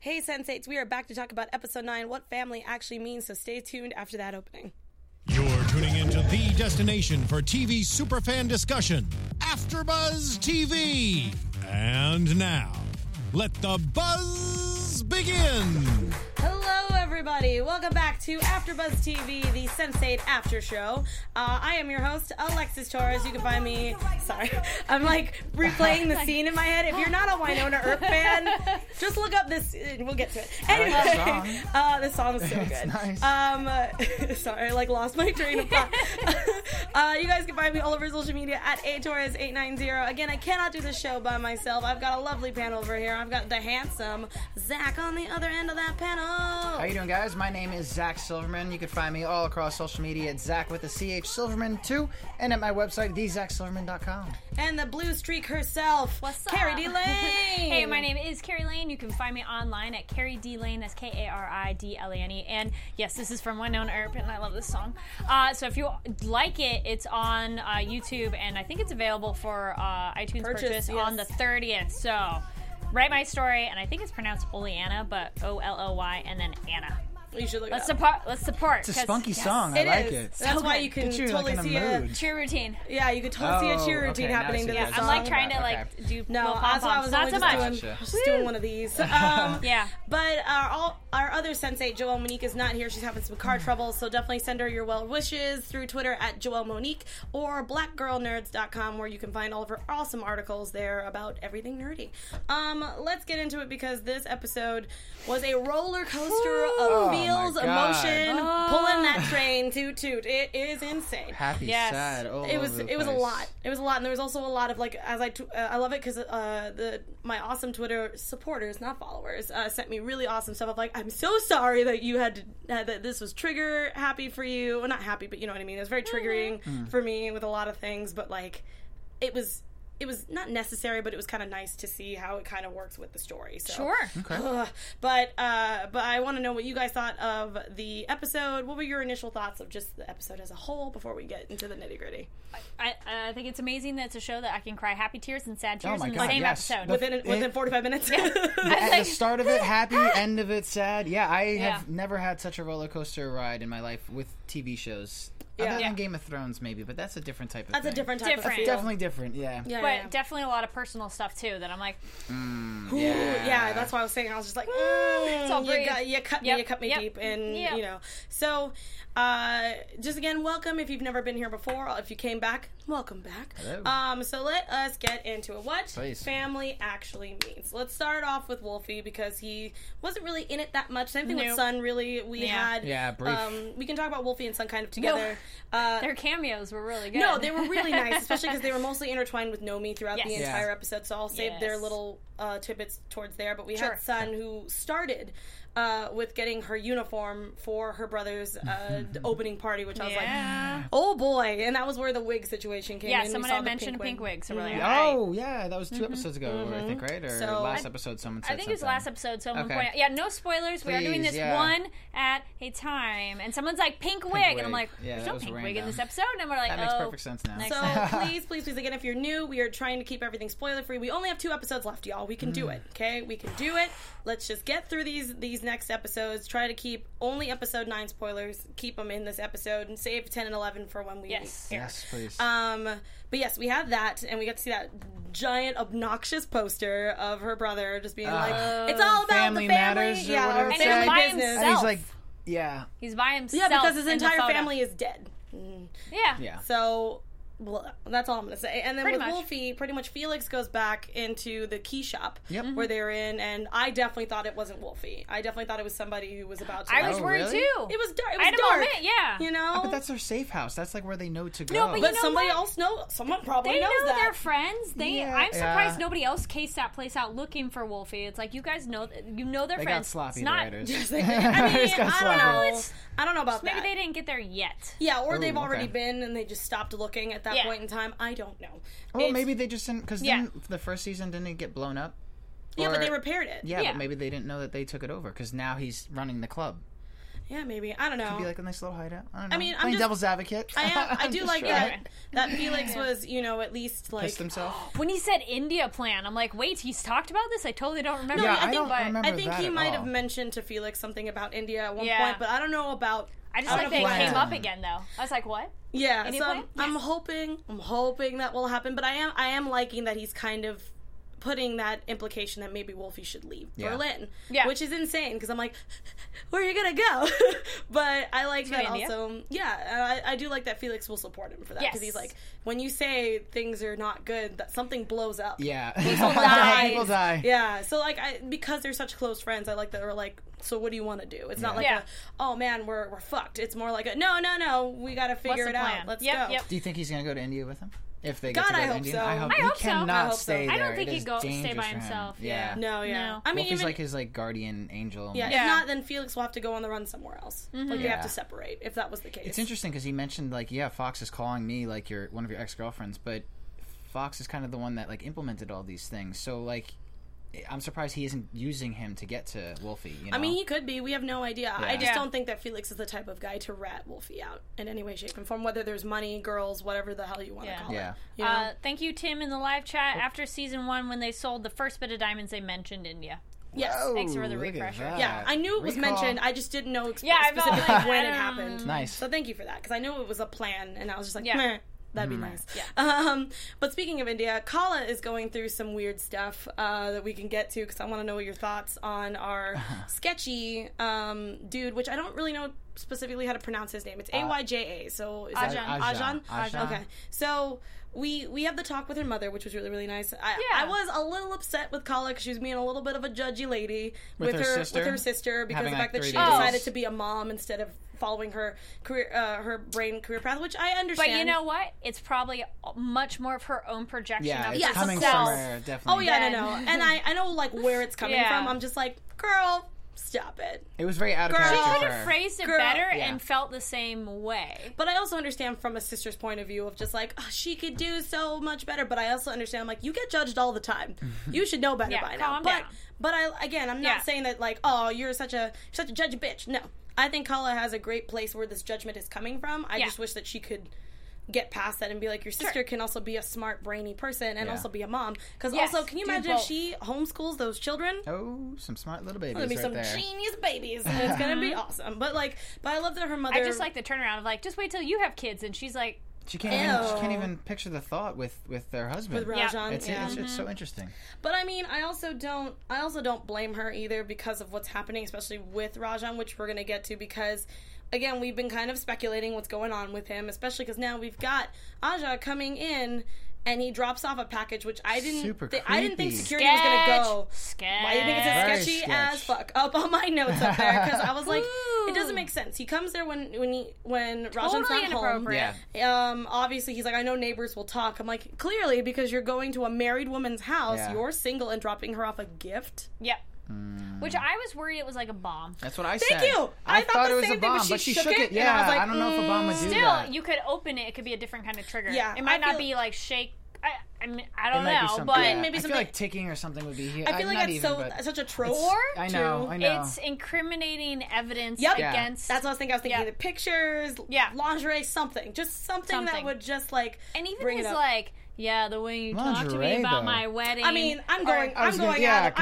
Hey Sensates, we are back to talk about episode 9, what family actually means, so stay tuned after that opening. You're tuning into the destination for TV superfan discussion, AfterBuzz TV. And now, let the buzz begin. Hello everybody, welcome back to AfterBuzz TV, the Sensate After Show. I am your host, Alexis Torres. You can find me, I'm like replaying the scene in my head. If you're not a Wynonna Earp fan, just look up this, we'll get to it. Anyway, this song is so good. Nice. Sorry, I lost my train of thought. You guys can find me all over social media at atorres890. Again, I cannot do this show by myself. I've got a lovely panel over here. I've got the handsome Zach on the other end of that panel. How you doing, guys? My name is Zach Silverman. You can find me all across social media at Zach with a CH Silverman 2 and at my website, thezachsilverman.com. And the blue streak herself, what's up? Carrie D. Lane. Hey, my name is Carrie Lane. You can find me online at Carrie D. Lane. That's Karidlane. And yes, this is from Wynonna Earp, and I love this song. So if you like it, it's on YouTube, and I think it's available for iTunes purchase on the 30th. So write my story, and I think it's pronounced Oleana, but Olloy and then Anna. You should look Let's it up. support. It's a spunky song. I like it. That's why you can totally see a cheer routine. Yeah, you could totally see a cheer routine happening to this song. I'm like trying to do no, that's why I was not only so much. just doing one of these. Yeah. But our other sensei, Joelle Monique, is not here. She's having some car trouble, so definitely send her your well wishes through Twitter at Joelle Monique or blackgirlnerds.com, where you can find all of her awesome articles there about everything nerdy. Let's get into it, because this episode was a roller coaster of feels, emotion, pulling that train, toot toot. It is insane. Happy, sad. It was a lot. It was a lot, and there was also a lot of I love it because my awesome Twitter supporters, not followers, sent me really awesome stuff of I'm so sorry that you had that this was trigger happy for you. Well, not happy, but you know what I mean. It was very triggering for me with a lot of things, but it was not necessary, but it was kind of nice to see how it kind of works with the story. So. Sure. Okay. But I want to know what you guys thought of the episode. What were your initial thoughts of just the episode as a whole before we get into the nitty gritty? I think it's amazing that it's a show that I can cry happy tears and sad tears in the God, same yes. episode. Within 45 minutes? At the start of it, happy, end of it, sad. Yeah, I have never had such a roller coaster ride in my life with TV shows. Other than Game of Thrones, maybe, but that's a different type of thing. That's a different type of feel. Definitely different, yeah. But definitely a lot of personal stuff, too, that I'm like... Yeah, that's why I was saying, I was just like, you cut me deep, and, you know. So, just again, welcome if you've never been here before. If you came back, welcome back. Hello. So let us get into it. What Please. family actually means. Let's start off with Wolfie, because he wasn't really in it that much. Same thing with Sun, really. We had... Yeah, brief. We can talk about Wolfie and Sun kind of together. Their cameos were really good. No, they were really nice, especially because they were mostly intertwined with Nomi throughout the entire episode, so I'll save their little tidbits towards there. But we had Sun, who started with getting her uniform for her brother's opening party, which I was like, oh boy. And that was where the wig situation came in. Yeah, someone had mentioned pink wig, so we're like, oh, yeah, that was 2 episodes ago, I think, right? Or last episode someone said I think it was last episode someone pointed out. Yeah, no spoilers. We are doing this one at a time. And someone's like, pink wig. And I'm like, there's no pink wig in this episode. And we're like, that makes perfect sense now. So please, again, if you're new, we are trying to keep everything spoiler free. We only have 2 episodes left, y'all. We can do it, okay? We can do it. Let's just get through these next episodes. Try to keep only episode 9 spoilers. Keep them in this episode and save 10 and 11 for when we air. Yes, please. But yes, we had that, and we got to see that giant, obnoxious poster of her brother just being like, "It's all about family the family, matters," or whatever and it said. by business." himself. And he's like, he's by himself. Yeah, because his in the entire photo. family is dead. Yeah. So. Well, that's all I'm going to say. And then Pretty with much. Wolfie, pretty much Felix goes back into the key shop where Mm-hmm. they were in, and I definitely thought it wasn't Wolfie. I definitely thought it was somebody who was about to... I was Oh, worried really? too. It was dark. It I had was a dark. moment, yeah. You know? but that's their safe house. That's like where they know to go. No, but you But know somebody what? else knows. Someone probably They knows know that. they're friends. Yeah, I'm surprised yeah. nobody else cased that place out looking for Wolfie. It's like, you guys know, they're They friends. got sloppy, It's the not, writers. I mean, I don't know about maybe that. they didn't get there yet. Yeah, or Ooh, they've already okay. been and they just stopped looking at that Yeah. point in time. I don't know. Well, It's- maybe they just didn't, because the first season didn't it get blown up? Yeah, Or- but they repaired it. Yeah, Yeah. but maybe they didn't know that they took it over, because now he's running the club. Yeah, maybe. I don't know. Could be like a nice little hideout. I don't know. I mean, I'm playing just devil's advocate. I do like trying. that Felix was, at least like Pissed himself. When he said India plan, I'm like, wait, he's talked about this? I totally don't remember. Yeah, I I think- don't remember I think that he at might all. have mentioned to Felix something about India at one Yeah. point, but I don't know about. I just like that it plan. came up again, though. I was like, what? Yeah, India so plan? I'm hoping that will happen, but I am liking that he's kind of putting that implication that maybe Wolfie should leave Yeah. Berlin, Yeah. which is insane because I'm like, where are you gonna go? But I like that India? also. Yeah, I do like that Felix will support him for that because Yes. he's like, when you say things are not good, that something blows up. Yeah. People die. Yeah, so like because they're such close friends, I like that we're like, so what do you want to do? It's not like Yeah. oh man, we're fucked. It's more like no, we got to figure the it out. plan? Let's Yep, go. yep. Do you think he's gonna go to India with him? If they get God, to go I to hope India, so. I hope I he hope so. cannot I hope so. stay I there. don't think It he'd is go stay dangerous by for him. himself. Yeah. No, yeah. No. I mean, Wolfie's even, like his guardian angel. yeah, Yeah. if not, then Felix will have to go on the run somewhere else. Like they Yeah. have to separate. If that was the case, It's interesting because he mentioned Fox is calling me like one of your ex-girlfriends, but Fox is kind of the one that like implemented all these things. So like, I'm surprised he isn't using him to get to Wolfie. You know? I mean, he could be. We have no idea. I just Yeah. don't think that Felix is the type of guy to rat Wolfie out in any way, shape, and form. Whether there's money, girls, whatever the hell you want to Yeah. call Yeah. it. You know? Thank you, Tim, in the live chat. After season 1, when they sold the first bit of diamonds, they mentioned India. yes. Whoa, Thanks for the look at refresher. that. Yeah, I knew it was Recall. mentioned. I just didn't know I felt specifically like, when it happened. Nice. So thank you for that because I knew it was a plan, and I was just like, Yeah. meh. That'd be nice. Yeah. But speaking of India, Kala is going through some weird stuff that we can get to because I want to know your thoughts on our sketchy dude, which I don't really know specifically how to pronounce his name. It's Ayja. So is that Ajan. Ajan. Okay. So we have the talk with her mother, which was really, really nice. I Yeah. was a little upset with Kala because she was being a little bit of a judgy lady With her sister? because Having, the fact like, that she 3 days. decided to be a mom instead of following her career, her brain career path, which I understand. But you know what? It's probably much more of her own projection Yeah, of it's Yes, coming herself. from her, definitely. Oh yeah, Then- no, and I know like where it's coming Yeah. from. I'm just like, girl, stop it. It was very out of Girl. character She for could have her. phrased it Girl. better Yeah. and felt the same way. But I also understand from a sister's point of view of just like, oh, she could do so much better. But I also understand, I'm like, you get judged all the time. You should know better Yeah, by now. calm But down. but I'm not Yeah. saying that like, oh, you're such a judgy bitch. No, I think Kala has a great place where this judgment is coming from. I Yeah. just wish that she could get past that and be like, your sister can also be a smart, brainy person and Yeah. also be a mom. Because Yes, also, can you do imagine if both. she homeschools those children? Oh, some smart little babies Gonna be right some there. genius babies. And it's gonna be awesome. But I love that her mother. I just like the turnaround of like, just wait till you have kids, and she's like, She can't even picture the thought with their husband. with Yeah. Rajan. It's so interesting. But I mean, I also don't blame her either because of what's happening, especially with Rajan, which we're gonna get to because. Again, we've been kind of speculating what's going on with him, especially because now we've got Aja coming in, and he drops off a package, which I didn't think creepy. security was going to go. sketch. Why do you think it's a Very sketchy sketch. as fuck up on my notes up there? Because I was like, Ooh. it doesn't make sense. He comes there when Rajan's Totally not home. inappropriate. Yeah. Obviously, he's like, I know neighbors will talk. I'm like, clearly, because you're going to a married woman's house, Yeah. you're single and dropping her off a gift. Yep. Which I was worried it was like a bomb. That's what I Thank said. you. I thought thought the it was same a thing, bomb, but but she she shook shook it, it. and I Yeah, was like, I don't know if a bomb would do Still, that. you could open it. It could be a different kind of trigger. Yeah, It might I not feel- be like shake. I mean, I don't It might be know, something. but Yeah. maybe I something- feel like ticking or something would be here. I feel like not that's even, but such a trope. I know. it's incriminating evidence Yep. Yeah. against. That's what I was thinking. Yeah. Either pictures, Yeah. lingerie, something. Just something that Something. would just like and even bring his it up. like, yeah, the way you talked to me Lingerie, about though. my wedding. I mean, I'm going out of the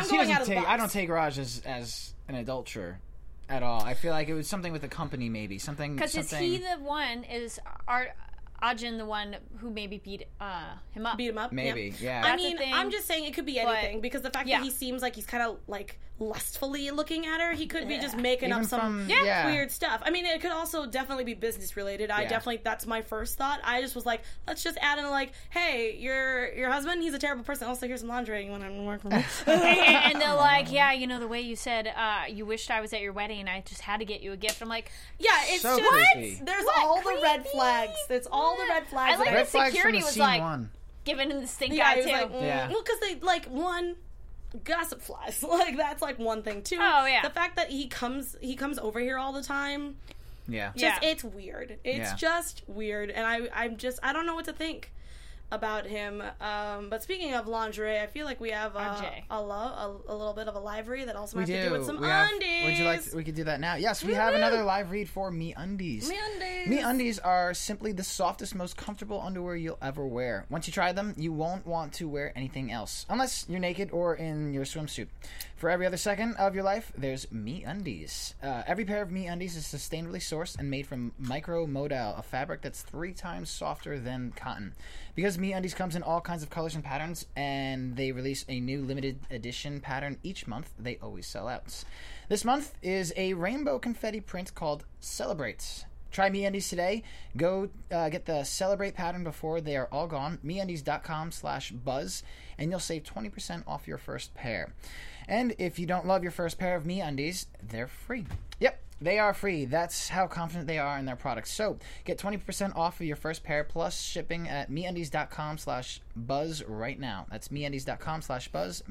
box. as an adulterer at all. I feel like it was something with the company, maybe something. because is he the one? Is Ajin the one who maybe beat him up? Beat him up. Maybe, yeah. I That's mean, the thing, I'm just saying it could be but- anything because the fact yeah. that he seems like he's kind of like lustfully looking at her, he could be just making Even up some from- yeah. weird stuff. I mean, it could also definitely be business related. That's my first thought. I just was like, let's just add in like, hey, your husband, he's a terrible person. Also, here's some lingerie. You want to work for me? and they're like, yeah, you know, the way you said you wished I was at your wedding, I just had to get you a gift. I'm like, Yeah, it's So just creepy. there's What? all the red Creepy. flags. There's all the red flags. I like that Red the flags security from was scene like, one. giving him the stink yeah, eye he was too. like, Yeah. well, because they like one gossip flies. Like that's like one thing too. Oh, yeah. the fact that he comes over here all the time. Yeah. Just Yeah. it's weird. It's Yeah. just weird, and I don't know what to think. about him. But speaking of lingerie, I feel like we have a little bit of a live read that also has to do with some undies. Would you like? We could do that now. Yes, we have another live read for MeUndies. MeUndies are simply the softest, most comfortable underwear you'll ever wear. Once you try them, you won't want to wear anything else, unless you're naked or in your swimsuit. For every other second of your life, there's MeUndies. Every pair of MeUndies is sustainably sourced and made from micromodal, a fabric that's 3 times softer than cotton. Because MeUndies comes in all kinds of colors and patterns, and they release a new limited edition pattern each month, they always sell out. This month is a rainbow confetti print called Celebrate. Try MeUndies today. Go get the Celebrate pattern before they are all gone. MeUndies.com/buzz, and you'll save 20% off your first pair. And if you don't love your first pair of MeUndies, they're free. Yep, they are free. That's how confident they are in their products. So get 20% off of your first pair plus shipping at MeUndies.com/buzz right now. That's MeUndies.com/buzz.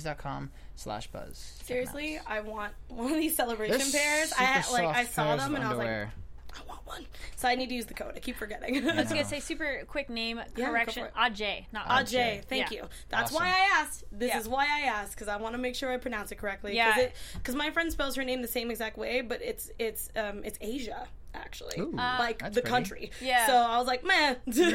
MeUndies.com/buzz. Seriously, I want one of these celebration They're pairs. I saw them and I was like, underwear. I want one. So I need to use the code. I keep forgetting. I was going to say super quick name correction. go for it. Ajay, not Ajay, thank Yeah. you. That's Awesome. why I asked. This is why I asked, because I want to make sure I pronounce it correctly. Yeah. Because my friend spells her name the same exact way, but it's Asia. Actually, Ooh, like that's the pretty. country. Yeah. So I was like, meh.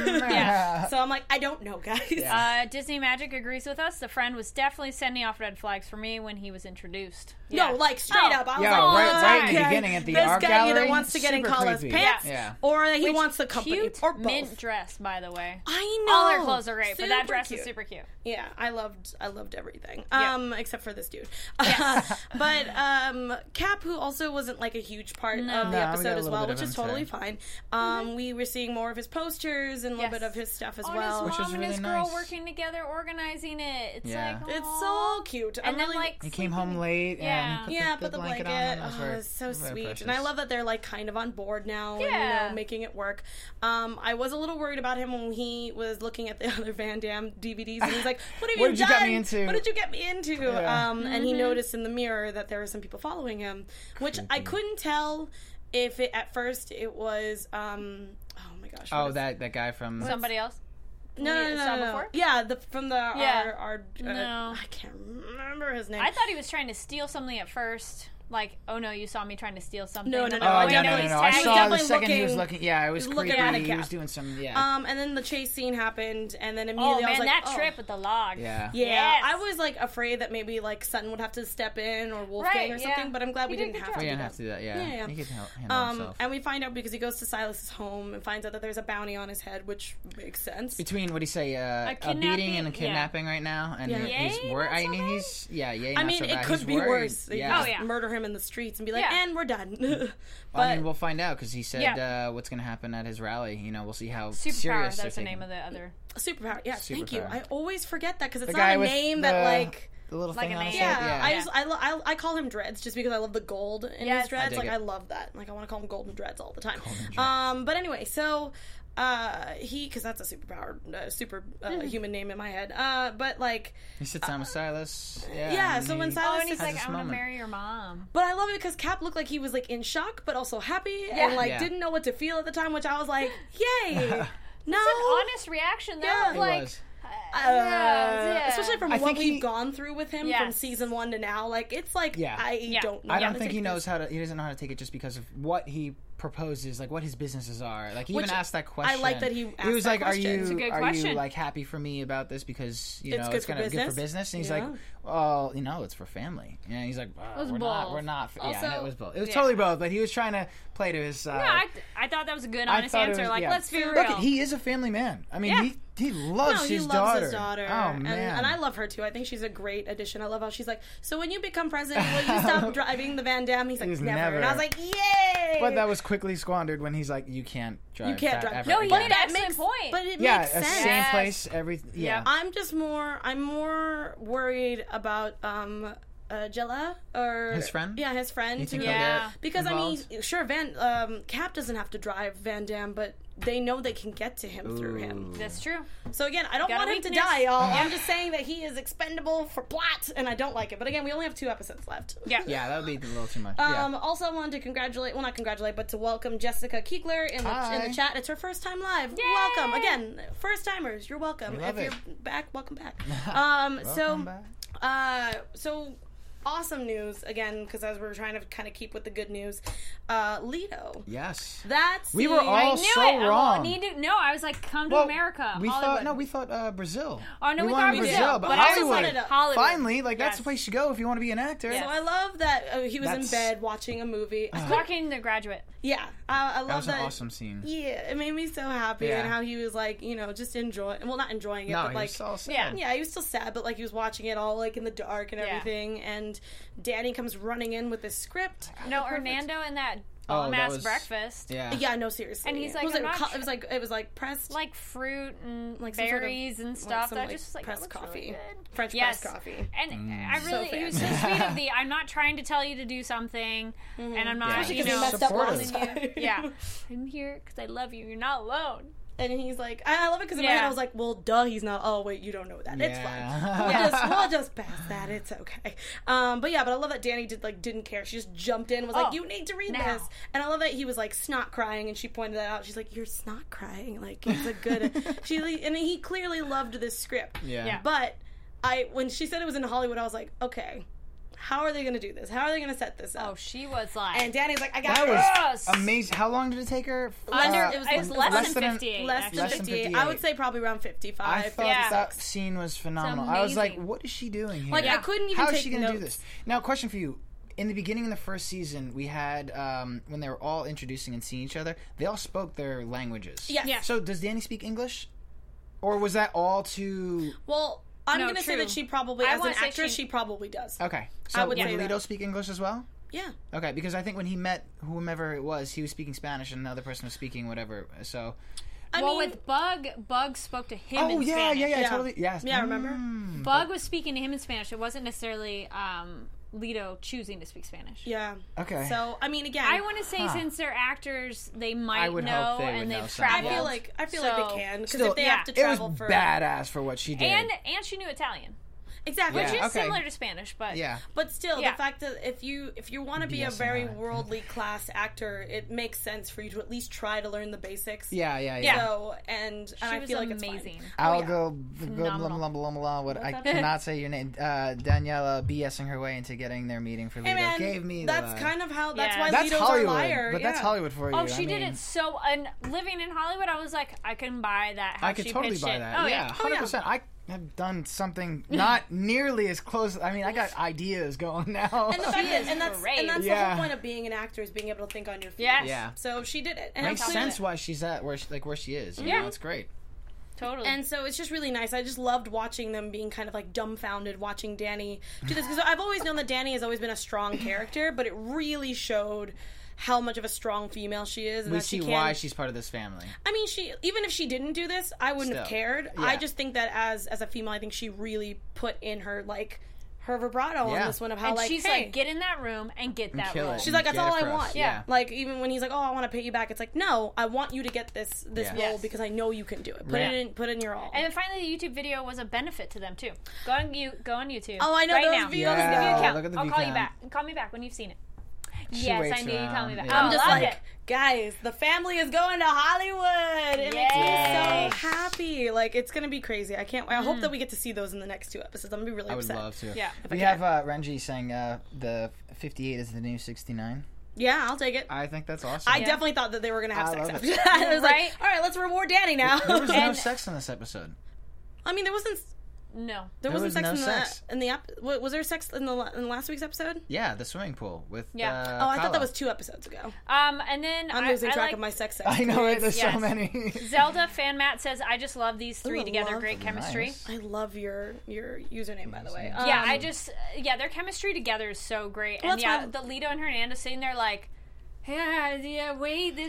Yeah. So I'm like, I don't know, guys. Disney Magic agrees with us. The friend was definitely sending off red flags for me when he was introduced. No, like straight up. I was Yeah, like, right in the okay, beginning at the this art guy gallery. either wants to get in Super Kala's creepy. pants, Yeah. or he Which wants the company, cute or both. mint dress, by the way. I know. All her clothes are great, but that Super dress cute. is super cute. Yeah, I loved everything. Yeah. Except for this dude. Yes. But Cap, who also wasn't like a huge part of the No, we got a episode as little well, bit of which is him totally today. fine. We were seeing more of his posters and a little Yes. bit of his stuff as Oh, well. his Which mom is and his really girl nice. working together, organizing it. It's Yeah. like, It's aw. so cute. And I'm then really, like He came home late Yeah. and put the blanket on. That was Oh, very, it's so very sweet. precious. And I love that they're like kind of on board now Yeah. and making it work. I was a little worried about him when he was looking at the other Van Damme DVDs and he's like, what have What you did you done? get me into? What did you get me into? Yeah. And he noticed in the mirror that there were some people following him, which I couldn't tell if at first it was, oh my gosh. what Oh, is- that guy from Somebody else? No. saw before? Yeah, from the, Yeah. our No. I can't remember his name. I thought he was trying to steal something at first. Like, oh no, you saw me trying to steal something. No. Oh, When no. he's I tagged. saw the definitely second he was looking- looking. Yeah, it was looking creepy. at a He cat. was doing some. Yeah. And then the chase scene happened, and then Oh immediately I was man, like, that oh. trip with the log. Yeah. Yeah, Yes. I was like afraid that maybe like Sutton would have to step in or Wolfgang Right, or something, yeah. but I'm glad He we did a didn't good have job. to. We do didn't that. have to do that. Yeah. Yeah. He could handle himself. And we find out because he goes to Silas's home and finds out that there's a bounty on his head, which makes sense. Between what do you say, a beating kidnapping? and a Yeah. kidnapping right now, and Yeah. he's Yay, worried. not I so mean, bad? he's yay. I not mean, so it bad. could He's be worried. worse. They Yeah. just Oh, yeah. murder him in the streets and be like, Yeah. and we're done. but I mean, we'll find out because he said Yeah. what's going to happen at his rally. You know, we'll see how Superpower. serious they're That's the taking name of the other. superpower. Yeah, thank you. Superpower. I always forget that because it's the not guy a with name the, that like. the little Like thing a on his name. head. Yeah, Yeah. I call him Dreads just because I love the gold in Yes. his dreads. dig Like it. I love that. Like I want to call him Golden Dreads all the time. Golden Dreads. But anyway, so because that's a superpower, human name in my head. But like, He sits down with Silas. yeah, and so when he- Silas Oh, and he's has like, this I'm gonna moment. marry your mom. but I love it because Cap looked like he was like in shock, but also happy, Yeah. and like Yeah. didn't know what to feel at the time, which I was like, yay, no, It's an honest reaction though. Yeah. of It like, was. yeah. especially from I what think we've he- gone through with him from Yes. season 1 to now. Like it's like Yeah. I don't know. I how don't to think he take knows this. how to. He doesn't know how to take it just because of what he proposes, like what his businesses are. Like he Which even asked that question. I like that he asked was that like, question. "Are It's you a good are you question. like happy for me about this because you It's know good it's for gonna good for business?" business?" And he's Yeah. like, "Well, you know, it's for family." And he's like, was "We're both. not." Yeah, Also- and it was both. It was Yeah. totally both. But he was trying to play to his. No, I thought that was a good, honest thought it answer. was- like, yeah. let's be real. Look, he is a family man. I mean, Yeah. he loves No, he his loves daughter. his daughter. Oh man, and I love her too. I think she's a great addition. I love how she's like, so when you become president, will you stop driving the Van Damme? He's like, He's never. never. And I was like, yay! But that was quickly squandered when he's like, "You can't drive. You can't that drive. ever No, he again." made an that excellent makes point. But it Yeah, makes a sense. same Yes. place. I'm I'm more worried about Jella or His friend? Yeah, his friend. You think who- he'll Yeah. get Because involved? I mean, sure, Cap doesn't have to drive Van Damme, but they know they can get to him through him. That's true. So again, I don't Got a want him to weakness. die, y'all. I'm just saying that he is expendable for plot, and I don't like it. But again, we only have 2 episodes left. Yeah. Yeah, that would be a little too much. Also, I wanted to congratulate, well, not congratulate, but to welcome Jessica Kiegler in Hi. the chat. It's her first time live. Yay! Welcome. Again, first timers, you're welcome. We love If it. you're back, welcome back. Welcome back. So awesome news, again, because as we're trying to kind of keep with the good news, Leto. Yes. That's We were all I knew so it. wrong. I was like, come to Well, America. We Hollywood. thought Brazil. Oh, no, we wanted thought Brazil, but But I was Hollywood. like, Hollywood. Finally, like that's Yes. the place you go if you want to be an actor. Yes. So I love that he was in That's- bed watching a movie. Watching The Graduate. Yeah, I love That was that. an awesome scene. Yeah, it made me so happy, Yeah. and how he was like, just enjoying. Well, not enjoying it, No, but he like, was so sad. Yeah. yeah, he was still sad, but like he was watching it all like in the dark and Yeah. everything. And Danny comes running in with this script. No, Perfect. Hernando and that Oh, bomb that ass was- breakfast. Yeah. Yeah, no, seriously. And he's like, was I'm it, not it was like pressed Like fruit and Like some sort of- berries and like stuff. some, That like, just was like, pressed that looks coffee. really good. French Yes. press coffee. And I So really, he was so sweet of the, I'm not trying to tell you to do something, and I'm not, Yeah. Especially you because he know, messed up supportive. last time. yeah, I'm here because I love you. You're not alone. And he's like, I love it because in my Yeah. head I was like, well, duh, he's not. Oh, wait, you don't know that. It's Yeah. fine. We'll just pass that. It's okay. But I love that Danny didn't care. She just jumped in and was like, Oh, you need to read now. this. And I love that he was like snot crying, and she pointed that out. She's like, you're snot crying. Like, it's a good. And he clearly loved this script. Yeah. Yeah. But when she said it was in Hollywood, I was like, okay, how are they going to do this? How are they going to set this up? Oh, she was like, And Danny's like, I got That it. was Yes. amazing. How long did it take her? It was less than 58. Less actually. than Less than 58. 58. I would say probably around 55. I thought Yeah. that scene was phenomenal. I was like, amazing. what is she doing here? Like, I couldn't even How take is she going to do notes. this? Now, question for you. In the beginning of the first season, we had, when they were all introducing and seeing each other, they all spoke their languages. Yes. Yeah. So, does Danny speak English? Or was that all to... Well, I'm No, going to say true. that she probably, I as an wanna say actress, she- she probably does. Okay. I So, would would say Leto that. speak English as well? Yeah. Okay, because I think when he met whomever it was, he was speaking Spanish and another person was speaking whatever. So... I well, mean, with Bug spoke to him Oh, in yeah, Spanish. yeah, Yeah. totally. Yes. Yeah, I remember. Bug was speaking to him in Spanish. It wasn't necessarily Leto choosing to speak Spanish. yeah. Okay. So, I mean, again, I want to say since they're actors, they might I would know, hope they would and know they've something. I traveled. feel like So- they can, because Still, if they yeah. have to It was travel for badass for what she did. and she knew Italian, exactly, which Yeah, is okay. similar to Spanish, but Yeah. but still, Yeah. the fact that if you want to be a DSMI. very worldly class actor, it makes sense for you to at least try to learn the basics. Yeah. So, and she I was feel like amazing. it's fine. I'll yeah. go Phenomenal. blah, blah, blah, blah, what I that? cannot say your name. Daniela BSing her way into getting their meeting for Leto Hey man, gave me that's the kind of how. That's Yeah. why that's Leto's Hollywood, our liar. but that's yeah. Hollywood for you. Oh, she I did mean, it so. And living in Hollywood, I was like, I can buy that. How I could she totally pitched buy it. that. Oh yeah, 100%. I have done something not nearly as close. I mean, I got ideas going now. And the fact that, is and that's great. the Yeah. whole point of being an actor is being able to think on your feet. Yes. Yeah. So she did it, and Makes I'm sense why she's at where she is. You Yeah. know, it's great. Totally. And so it's just really nice. I just loved watching them being kind of like dumbfounded watching Danny do this, because I've always known that Danny has always been a strong character, but it really showed how much of a strong female she is. And We that see she can, why she's part of this family. I mean, she even if she didn't do this, I wouldn't have Still. cared. Yeah. I just think that as a female, I think she really put in her her vibrato on Yeah. this one of how and like, she's hey. like, get in that room and get that kill role. it. She's like, that's Get all it I for us. want. Yeah. Like, even when he's like, oh, I want to pay you back, it's like, no, I want you to get this Yeah. role Yes. because I know you can do it. Right. Put in your all. And then finally, the YouTube video was a benefit to them too. Go on YouTube. Oh, I know right those now. views. Yeah. Look at the view count. Look at the I'll view call you count. back. Call me back when you've seen it. She Yes, waits I knew you'd call me around. back. Yeah. Oh, I'm just love like, it. guys, the family is going to Hollywood. It makes me Yay. so happy. Like, it's gonna be crazy. I can't. I hope that we get to see those in the next 2 episodes. I'm gonna be really I would upset. love to. Yeah. We have Renji saying the 58 is the new 69. Yeah, I'll take it. I think that's awesome. I definitely thought that they were gonna have I sex love after it. that. I was Right? like, all right, let's reward Danny now. There was no And- sex in this episode. I mean, there wasn't. No. There There wasn't was sex no in sex. the was there sex in last week's episode? Yeah, the swimming pool with Yeah. Oh, I thought Kala. that was 2 episodes ago. And then I'm losing I track like of my sex. I know it. There's Yes. so many. Zelda fan Matt says, I just love these three I together. love- Great chemistry. Nice. I love your username, by the way. Yeah, their chemistry together is so great. Well, And that's yeah, why- the Leto and Hernandez sitting there like, yeah, wait, this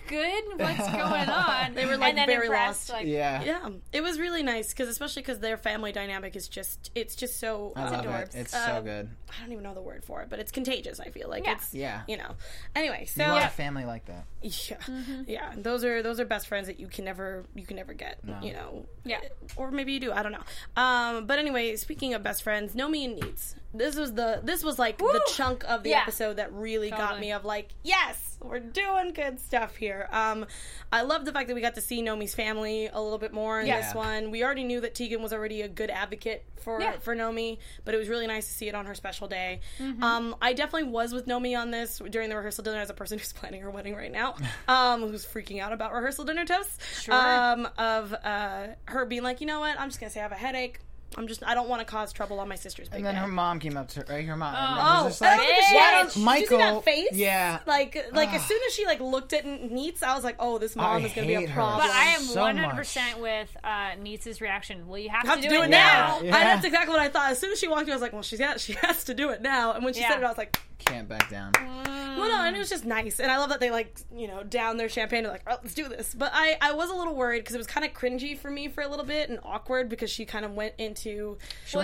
good? What's going on? They were like and then very impressed, lost. like, Yeah, it was really nice especially because their family dynamic is just so I love adorbs. it. It's so good. I don't even know the word for it, but it's contagious. I feel like it's Yeah. Anyway, so You want a family like that. yeah. Those are best friends that you can never get. Yeah. Or maybe you do. I don't know. But anyway, speaking of best friends, Nomi and Needs. This was like the chunk of the episode that really got me of like, yes, we're doing good stuff here. I love the fact that we got to see Nomi's family a little bit more in this one. We already knew that Tegan was already a good advocate for Nomi, but it was really nice to see it on her special day. I definitely was with Nomi on this during the rehearsal dinner as a person who's planning her wedding right now, who's freaking out about rehearsal dinner toasts. Of her being like, you know what, I'm just gonna say I have a headache. I don't want to cause trouble on my sister's big And then day. her mom came up to her, right? Her mom. Oh, was just like, Michael, did you see that face? Yeah. Like as soon as she looked at Neets, I was like, oh, this mom is going to be a hate her. problem. But I am So 100% with Neets' reaction. Well, you have have to do it now. Yeah. That's exactly what I thought. As soon as she walked in, I was like, well, she has to do it now. And when she said it, I was like, can't back down. well, no, and it was just nice. And I love that they down their champagne and like, oh, let's do this. But I was a little worried because it was kind of cringy for me for a little bit and awkward because she kind of went into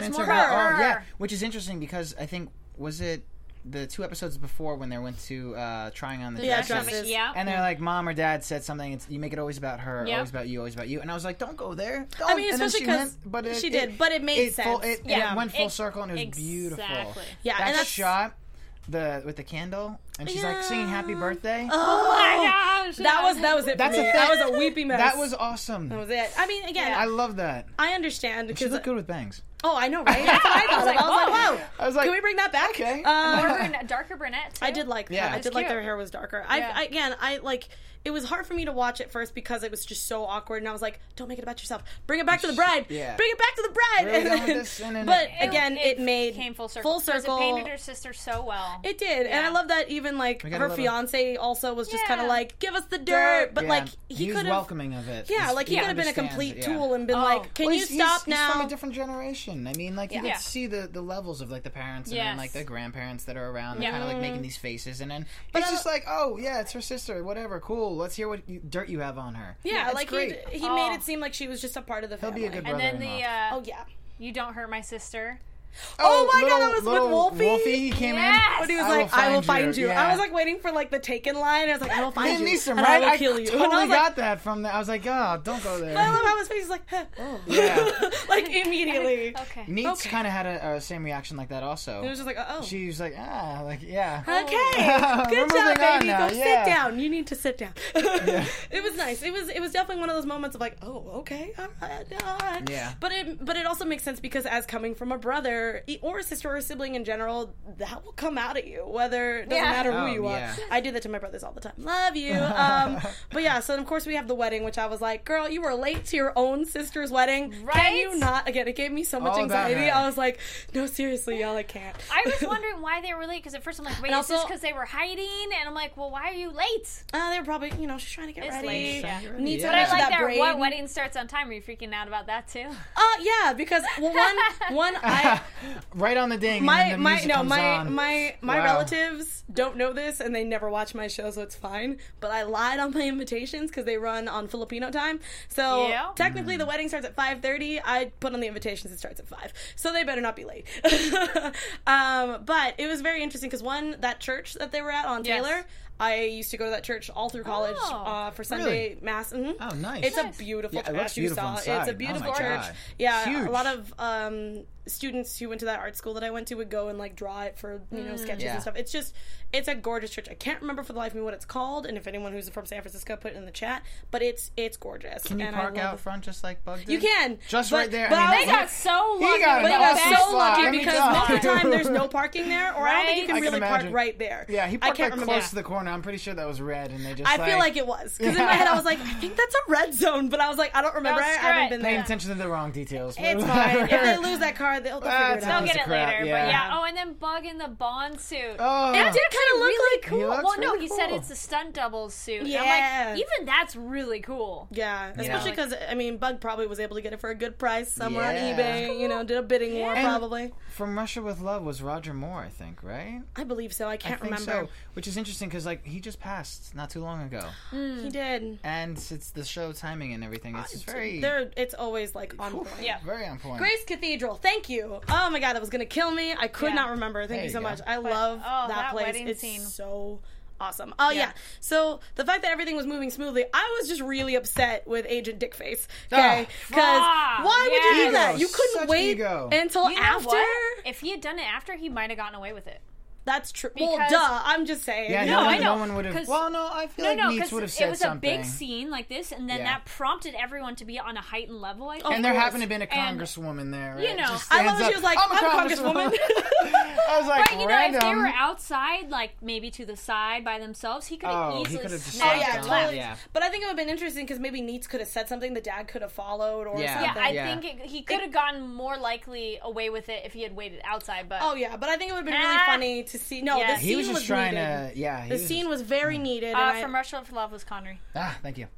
which is interesting because I think was it the 2 episodes before when they went to trying on the dresses. And they're like, mom or dad said something. You make it always about her, always about you, always about you. And I was like, don't go there. Don't. I mean, especially because she did, but it made sense. It went full circle and it was beautiful. Yeah, that and that's shot with the candle and she's like singing "Happy Birthday." Oh my gosh, that was it. That's for me. That was a weepy mess. That was awesome. That was it. I mean, again, I love that. I understand She because looked good with bangs. Oh, I know, right? That's what I thought. I was like, whoa. I was like, can we bring that back? Okay. Darker brunette, too. I did like that. Yeah. I did like their hair was darker. I like. It was hard for me to watch at first because it was just so awkward, and I was like, "Don't make it about yourself. Bring it back to the bride. Yeah. Bring it back to the bride." Really going with this? But again, it came full circle. Because it painted her sister so well. It did, and I love that. Even her fiance also was just kind of like, "Give us the dirt," but like he was could have welcoming of it. Yeah, like he could have been a complete tool and been like, "Can you stop now?" He's from a different generation. I mean, like you could see the levels of like the parents and then like the grandparents that are around. They're kind of like making these faces, and then it's just like, oh yeah, it's her sister. Whatever, cool. Let's hear what dirt you have on her. Yeah, like he made it seem like she was just a part of the family. He'll be a good brother-in-law. And then oh yeah, you don't hurt my sister. Oh my god, that was with Wolfie. Wolfie came in. But he was like, I will find you. I was like waiting for like the Taken line. I was like, I will find you. Neeson, and I will kill you. Totally and I was got that from there. I was like, oh, don't go there. But I love how his face is like, oh. Yeah. Like immediately. Okay. Neets kind of had a same reaction like that also. It was just like, oh. She was like, like, yeah. Okay. Good job, baby. Go sit down. You need to sit down. It was nice. It was definitely one of those moments of like, oh, okay. All right. Yeah. But it also makes sense because as coming from a brother or a sister or a sibling in general, that will come out at you, whether it doesn't matter who you are. I do that to my brothers all the time. Love you. But yeah, so of course we have the wedding, which I was like, girl, you were late to your own sister's wedding. Right? Can you not? Again, it gave me so much anxiety. I was like, no, seriously, y'all, I can't. I was wondering why they were late, because at first I'm like, wait, is this because they were hiding? And I'm like, well, why are you late? They were probably, she's trying to get ready. Late. Needs but I like that what wedding starts on time. Are you freaking out about that too? Yeah, because one I right on the ding. My relatives don't know this and they never watch my show, so it's fine. But I lied on my invitations because they run on Filipino time. So technically the wedding starts at 5:30. I put on the invitations it starts at 5. So they better not be late. But it was very interesting because that church that they were at on Taylor, I used to go to that church all through college for Sunday Mass. Mm-hmm. Oh, nice. It's a beautiful church. It beautiful inside. It's a beautiful church. God. Yeah, huge. A lot of students who went to that art school that I went to would go and like draw it for sketches and stuff. It's a gorgeous church. I can't remember for the life of me what it's called, and if anyone who's from San Francisco put it in the chat, but it's gorgeous. Can you park out front just like Bug did? You can. Just right there. But they got so lucky. But you got so lucky because most of the time there's no parking there, or I don't think you can really park right there. Yeah, he parked like close to the corner. I'm pretty sure that was red, and they just I feel like it was. Because in my head I was like, I think that's a red zone, but I was like, I don't remember. I haven't been there. Paying attention to the wrong details. It's fine. If they lose that car, are. They'll figure it out. They'll get it crap, later, yeah. but yeah. Oh, and then Bug in the Bond suit. Oh, It did kind of look really like cool. He looks Well, no, really he said cool. it's a stunt double suit. And Yeah. I'm like, even that's really cool. Yeah, especially Like- because I mean, Bug probably was able to get it for a good price somewhere on Yeah. eBay. You know, did a bidding war And probably. From Russia with Love was Roger Moore, I think, right? I believe so. I can't I think remember. so. Which is interesting because like he just passed not too long ago, He did. and it's the show timing and everything. It's just very, It's always like on point. Yeah. very on point. Grace Cathedral, thank you. Oh my god, that was gonna kill me. I could Yeah. not remember. Thank There you you so go. much. I love oh, that that place. wedding It's scene. so awesome. Oh yeah. Yeah. So the fact that everything was moving smoothly, I was just really upset with Agent Dickface. Okay, because why would you yeah. do that? Ego, You couldn't such wait ego. until You know after. what? If he had done it after, he might have gotten away with it. That's true. Well, Because- duh. I'm just saying. Yeah, No, I know, no one would have. 'cause- Well, no, I feel No, like no, Neats would have because said it was something. a big scene like this, and then Yeah. that prompted everyone to be on a heightened level, I think. And there course. happened to have been a And, congresswoman there. you right? know, Just I love stands when she up, was like, "I'm a "I'm a congresswoman." I was like, But, you know, if they random. were outside, like, maybe to the side by themselves, he could have Oh, he easily could have just snapped Oh yeah, Snapped and on. left. totally. Yeah. But I think it would have been interesting because maybe Neats could have said something the dad could have followed or Yeah. Yeah, something. I Yeah. think he could have gotten more likely away with it if he had waited outside, but... Oh yeah, but I think it would have been really Ah. funny to see. No, Yeah. the scene He was just trying needed. to. Yeah, he The was scene just- was very needed. And From Russia with Love was Connery. Thank you.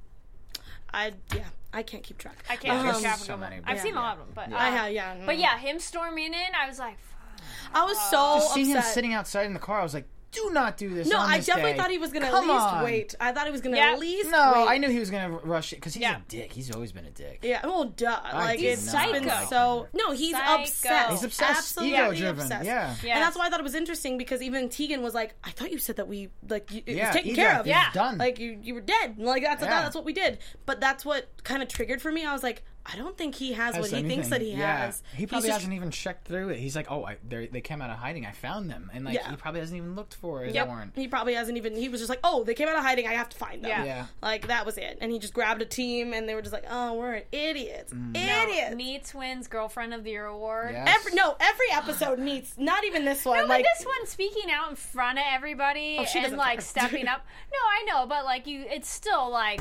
I can't keep track. I can't there's keep track so of them. many, I've but seen a yeah. lot of them, but... I have, yeah. But yeah, him storming in, I was like... I was so Just seeing him upset. sitting outside in the car, I was like, "Do not do this." No, on I this definitely day. thought he was gonna Come at least on. wait. I thought he was gonna Yeah. at least No, wait. I knew he was gonna rush it because he's Yeah. a dick. He's always been a dick. Yeah, well, duh. Like do it's not been like so. him. No, he's Psycho. obsessed. He's obsessed, Absolutely ego-driven, obsessed. yeah. Yes. And that's why I thought it was interesting because even Tegan was like, "I thought you said that we like it Yeah, was taken ego, care of. he's Yeah. done. Like you were dead. Like Yeah. that's what we did." But that's what kind of triggered for me. I was like, I don't think he has what he thinks that he has. He probably He's just- hasn't even checked through it. He's like, "Oh, they came out of hiding. I found them," and like Yeah. he probably hasn't even looked for his Yep. warrant. He probably hasn't even. He was just like, "Oh, they came out of hiding. I have to find them." Yeah. Yeah. Like that was it. And he just grabbed a team, and they were just like, "Oh, we're idiots, idiots." Neats wins Girlfriend of the Year award. Yes. Every episode needs. Not even this one. No, like but this one speaking out in front of everybody she and doesn't like care. stepping up. No, I know, but like it's still like,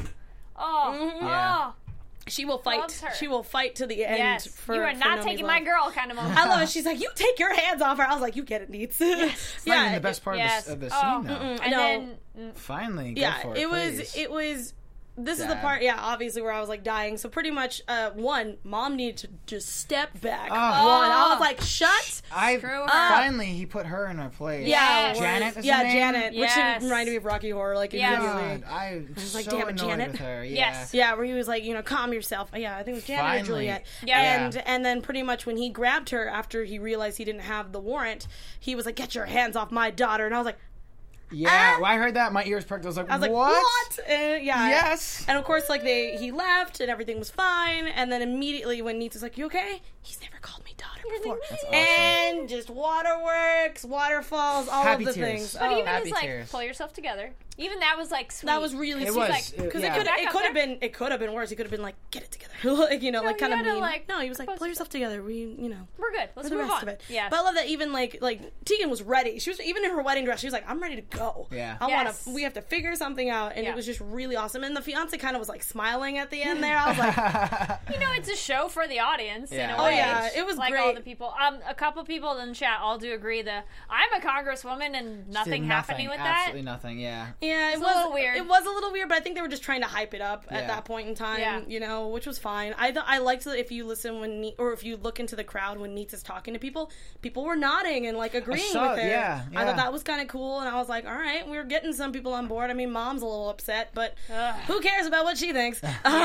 Yeah. she will fight. Loves her. She will fight to the end. yes, For, you are for not Nomi's taking love. my girl kind of moment. I love it. She's like, "You take your hands off her." I was like, "You get it, Neats." It's not even the best part yes. of the Oh, scene, though. and No. then Finally, go Yeah, for it. it was. please. It was. This is the Dad. part, yeah, obviously where I was like dying. So pretty much, one, Mom needed to just step back. Oh. One, I was like, shut. Screw her. Finally he put her in her place. Yeah, Yes. Janet. Is Yeah, her name? Janet, Yes. which reminded me of Rocky Horror, like Yes. immediately. God, I was like, so damn it, annoyed Janet. with her. Yeah. Yes. Yeah, where he was like, calm yourself. Yeah, I think it was Janet or Finally. Juliet. Yeah. And then pretty much when he grabbed her after he realized he didn't have the warrant, he was like, "Get your hands off my daughter!" And I was like, Yeah, when I heard that, my ears perked. I was like, "What?" And, yeah. Yes. And of course, like he left and everything was fine. And then immediately when Neats was like, "You okay?" He's never called me daughter before. That's awesome. And just waterworks, waterfalls, all Happy of the tears. things. But Oh. even happy his like tears. pull yourself together. Even that was like sweet. That was really It sweet. was, Because yeah. it Back could up have there. been worse. He could have been like, "Get it together," like like kind you of gotta, mean. like, No, he was like, post "Pull yourself together." We We're good. Let's for the move rest on. of it. Yes. But I love that even like Tegan was ready. She was even in her wedding dress. She was like, "I'm ready to go. Yeah. I Yes. we have to figure something out." And Yeah. it was just really awesome. And the fiance kind of was like smiling at the end there. I was like, it's a show for the audience in Yeah. a Oh, way. yeah, it was like great. all the people. A couple people in chat all do agree that I'm a congresswoman and nothing happening with Absolutely that. nothing. Yeah. yeah, it a was little weird. It was a little weird, but I think they were just trying to hype it up at Yeah. that point in time. Yeah. Which was fine. I liked that if you listen or if you look into the crowd when Neats is talking to people were nodding and like agreeing saw with it, her. yeah, I thought yeah. that was kind of cool, and I was like, all right, we're getting some people on board. I mean, Mom's a little upset, but Ugh. who cares about what she thinks?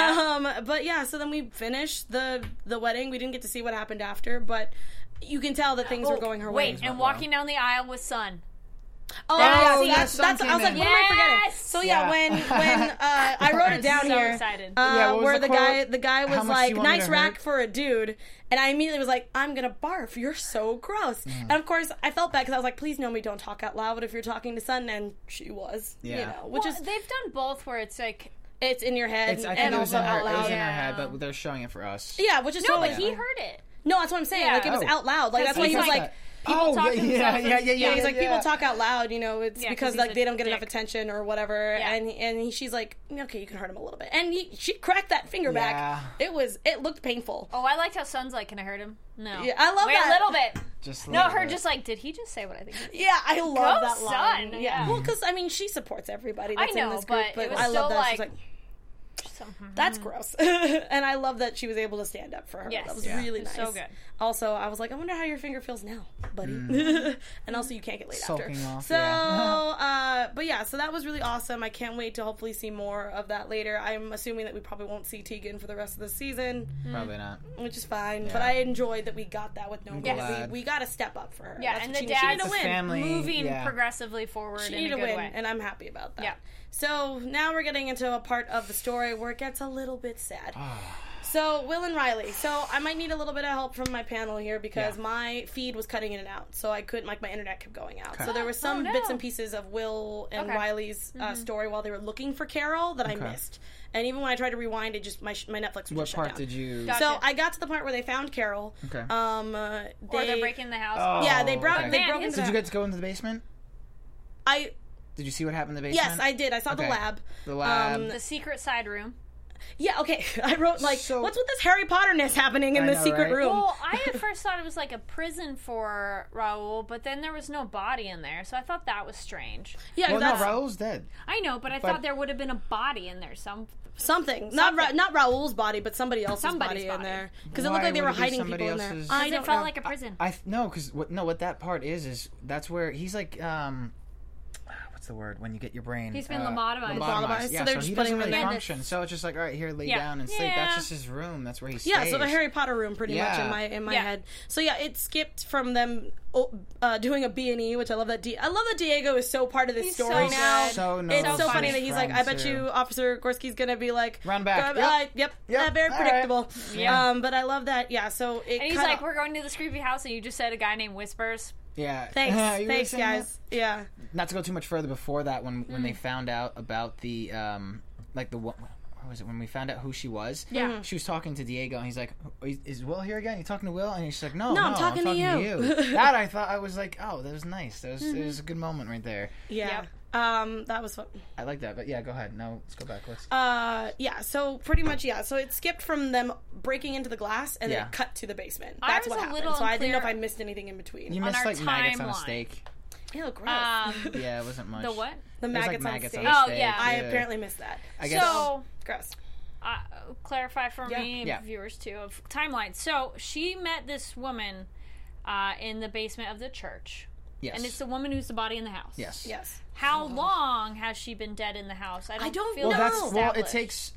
But yeah, so then we finished the wedding. We didn't get to see what happened after, but you can tell that things were going her way. Wait, and walking down the aisle with Sun. Oh, Oh, yeah, yeah, that's I was Sun like, came what in. am I forgetting? Yes! So yeah, Yeah. when I wrote it down so here, excited. Yeah, what was where the the quote? guy How was much do you like, want me "Nice to rack hurt?" for a dude," and I immediately was like, "I'm gonna barf. You're so gross." And of course, I felt bad because I was like, "Please, Nomi, don't talk out loud if you're talking to Sun," and she was, Yeah. which Well, is they've done both where it's like, it's in your head I think and it was also in her, out it was loud. in her Yeah. head, but they're showing it for us. Yeah, which is no, totally but he heard it. No, that's what I'm saying. Yeah. Like, it was out loud. Like, that's why he's he was like- like... People talk to themselves Yeah, he's like, people talk out loud, you know, it's Yeah, 'cause because, he's like, a they don't get enough dick. attention or whatever, Yeah. and she's like, okay, you can hurt him a little bit. And she cracked that finger Yeah. back. It looked painful. Oh, I liked how Sun's like, can I hurt him? No. Yeah, I love Wait, that. a little bit. Just a No, little her bit. just like, did he just say what I think? He did? Yeah, I love Go, that line. Sun. Yeah. Yeah. Well, because, I mean, she supports everybody that's I know, in this group, but it was I still love that. She's like- like, that's gross. And I love that she was able to stand up for her. Yes. That was Yeah. really It was nice. so good. Also, I was like, I wonder how your finger feels now, buddy. And also, you can't get laid Sulking after. off, So, yeah. but yeah, so that was really awesome. I can't wait to hopefully see more of that later. I'm assuming that we probably won't see Tegan for the rest of the season, Probably not. which is fine. Yeah. But I enjoyed that we got that with Nova. glad. We got to step up for her. Yeah, That's and what the she dad's needed to win. family. Moving yeah. progressively forward She in needed a to good win, way. and I'm happy about that. Yeah. So now we're getting into a part of the story where it gets a little bit sad. Ah. So Will and Riley. So I might need a little bit of help from my panel here because Yeah. my feed was cutting in and out, so I couldn't. Like my internet kept going out. Okay. So there were some no. bits and pieces of Will and Okay. Riley's story while they were looking for Carol that I Okay. missed. And even when I tried to rewind, it just my Netflix would What just shut part down. did you? Gotcha. So I got to the part where they found Carol. Okay. Or they're breaking the house. Oh, Yeah, they broke. okay. They Man, broke his- into Did you the- get to go into the basement? I Did you see what happened in the basement? yes, I did. I saw the Okay. lab. The lab. The secret side room. Yeah, okay. I wrote like, So- what's with this Harry Potter-ness happening in I the know, secret right? room? Well, I at first thought it was like a prison for Raul, but then there was no body in there, so I thought that was strange. Yeah, well, no, that's Raul's dead. I know, but I thought there would have been a body in there. something. Not Something. not Raul's body, but somebody else's Somebody's body in body. there because it Why looked like they would were it be hiding somebody people in there. else's- I Because don't it felt know. like a prison. No, because what that part is that's where he's like what's the word when you get your brain? He's been lobotomized. Lobotomized, Yeah, so they're so just he putting doesn't him in really there. function. So it's just like, all right, here, lay Yeah. down and sleep. Yeah. That's just his room. That's where he stays. Yeah, so the Harry Potter room, pretty much Yeah. in my Yeah. head. So yeah, it skipped from them doing a B&E, which I love that. I love that Diego is so part of this He's story so now. good. So It's knows so his funny that he's like, I bet friends, you too. Officer Gorski's gonna be like, Run back. Yep. Yep. Very All predictable. Yeah. But I love that. Yeah. So it. And he's cut like, off- we're going to this creepy house, and you just said a guy named Whispers. Yeah. Thanks, You really thanks, saying that? guys. Yeah. Not to go too much further before that, when they found out about the like the what was it when we found out who she was? Yeah. She was talking to Diego, and he's like, "Is Will here again? You talking to Will?" And he's like, "No, I'm talking to you." That I thought I was like, "Oh, that was nice. That was it was a good moment right there." Yeah. Yep. That was fun. I like that, but yeah, go ahead. No, let's go back. Let's. Yeah, so pretty much, yeah. So it skipped from them breaking into the glass and then Yeah. it cut to the basement. I That's was what a happened. little So I didn't know if unclear- I missed anything in between. You on missed our like maggots on a timeline. steak. Ew, gross. Yeah, it wasn't much. The what? the It was maggots, like maggots on on steak. a Oh, steak. yeah. I apparently missed that. I guess. So, Gross. clarify for Yeah. me, Yeah. viewers too, of timeline. So she met this woman in the basement of the church, Yes. and it's the woman who's the body in the house. Yes. Yes. How long has she been dead in the house? I don't feel know. Well, that's that's well. It established. takes.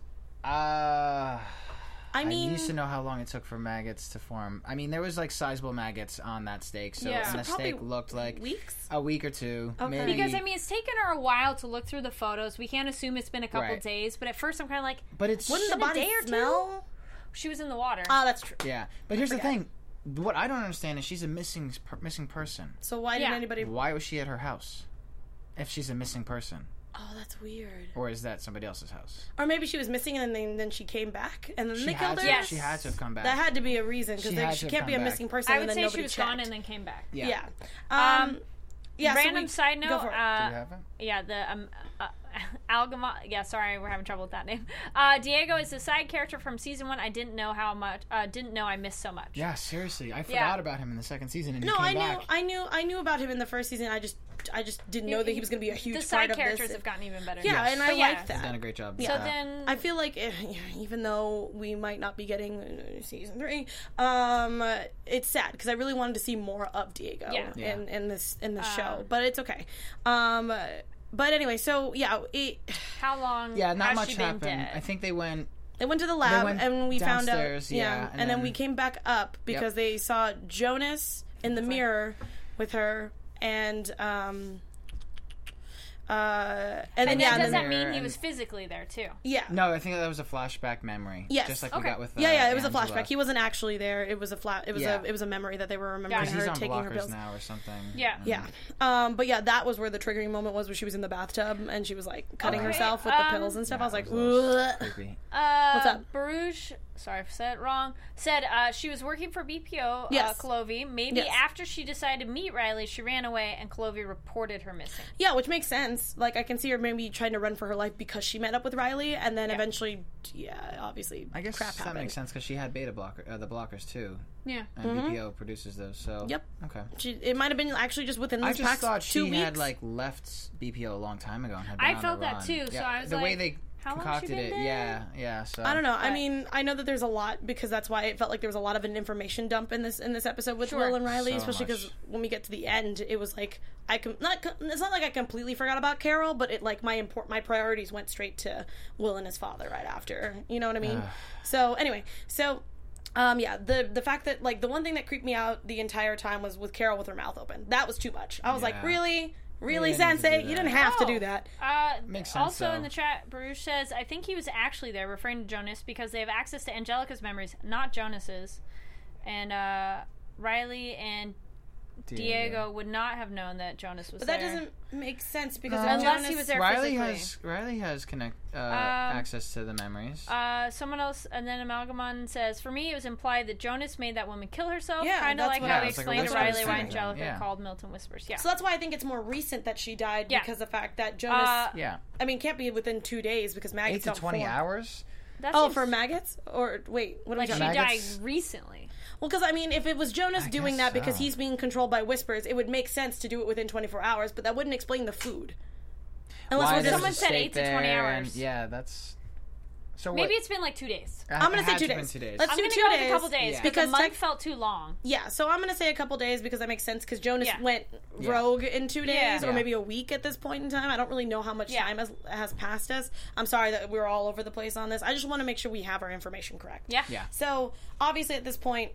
I mean, I used to know how long it took for maggots to form. I mean, there was like sizable maggots on that steak, so Yeah. and the So probably steak looked like weeks? a week or two, Okay. maybe. Because I mean, it's taken her a while to look through the photos. We can't assume it's been a couple Right. days, but at first I'm kind of like, but it's Wouldn't the Been a body day or two? smell? she was in the water. Oh, that's true. yeah. But here's the forget. thing: what I don't understand is she's a missing person. So why didn't Yeah. anybody... Why was she at her house if she's a missing person, Oh, that's weird. or is that somebody else's house? Or maybe she was missing and then she came back and then they killed her? Yes. She had to have come back. That had to be a reason She because had she to can't have be a come missing back. person I and would then say nobody she was checked. gone and then came back. yeah. Yeah. Yeah, so Random we- side go note. for it. Do you have it? Yeah, the Algamot. Yeah, sorry, we're having trouble with that name. Diego is a side character from season 1. I didn't know how much. Didn't know I missed so much. Yeah, seriously, I forgot Yeah. about him in the second season, and No, he I came knew, back. I knew about him in the first season. I just didn't know that he was going to be a huge The part side of characters this. have gotten even better. Yeah, and I But like He's that. done a great job. So then, I feel like even though we might not be getting season 3, it's sad because I really wanted to see more of Diego Yeah. in this show, but it's okay. But anyway, so yeah, how long? Yeah, not has much she been happened. dead? I think they went. they went to the lab went and we found out, downstairs, yeah, and and then we then- came back up because they saw Jonas in the mirror with her and and then And yeah, does and that then, mean he and- was physically there too? yeah. No, I think that was a flashback memory. Yes. Just like Okay. we got with. Yeah, it was Angela. a flashback. He wasn't actually there. It was a Yeah. it was a memory that they were remembering Gotcha. He's her on taking her blockers pills. now or something. Yeah. Yeah. But yeah, that was where the triggering moment was, where she was in the bathtub and she was like cutting Okay, herself with the pills and stuff. I was like, that was ugh. creepy. What's up? Baruch sorry if I said it wrong, said she was working for BPO, Yes. Clovey. Maybe after she decided to meet Riley, she ran away and Clovey reported her missing. Yeah, which makes sense. Like, I can see her maybe trying to run for her life because she met up with Riley, and then eventually, obviously, I guess crap that happened. makes sense because she had the blockers too. Yeah. And BPO produces those, so... Yep. Okay. It might have been actually just within I this just past thought 2 she weeks. had, like, left BPO a long time ago and had been I on felt the that run. too, so I was the like, way they how long she concocted been it, there? yeah, so... I don't know. I But- mean, I know that there's a lot because that's why it felt like there was a lot of an information dump in this episode with Sure. Will and Riley, So especially much. because when we get to the end, it was like it's not like I completely forgot about Carol, but it like my priorities went straight to Will and his father right after. You know what I mean? So anyway, the fact that like the one thing that creeped me out the entire time was with Carol with her mouth open. That was too much. I was like, Yeah. really, didn't need to Sensei, do you that. didn't have to do that. Makes sense, Also though. in the chat, Baruch says, I think he was actually there, referring to Jonas, because they have access to Angelica's memories, not Jonas's. And Riley and Diego would not have known that Jonas was But there. that doesn't make sense because No. if Unless Jonas, he was there Riley physically. has access to the memories. Someone else, and then Amalgamon says, for me, it was implied that Jonas made that woman kill herself, Yeah, kind of that's like what how I we was- explained to that's what I was Riley why thinking. Angelica Yeah. called Milton Whispers. Yeah. So that's why I think it's more recent that she died Yeah. because the fact that Jonas. yeah. I mean, can't be within 2 days because 8 maggots to don't 20 form. hours? That Oh, seems- for maggots? Or wait, what are like we she talking died Maggots? recently. Well, because I mean, if it was Jonas I doing guess that because so. he's being controlled by whispers, it would make sense to do it within 24 hours, but that wouldn't explain the food. Unless Why we're does just. Someone it said state 8 to 20 there hours. and- yeah, that's... So Maybe what? it's been like 2 days. I'm gonna It say had 2 to have been days. 2 days. Let's I'm do gonna 2 go days with a couple days Yeah. because because a month tech- felt too long. Yeah, so I'm gonna say a couple days because that makes sense. Because Jonas Yeah. went Yeah. rogue in 2 days, Yeah. or maybe a week at this point in time. I don't really know how much Yeah. time has passed us. I'm sorry that we're all over the place on this. I just want to make sure we have our information correct. Yeah. Yeah. So obviously at this point,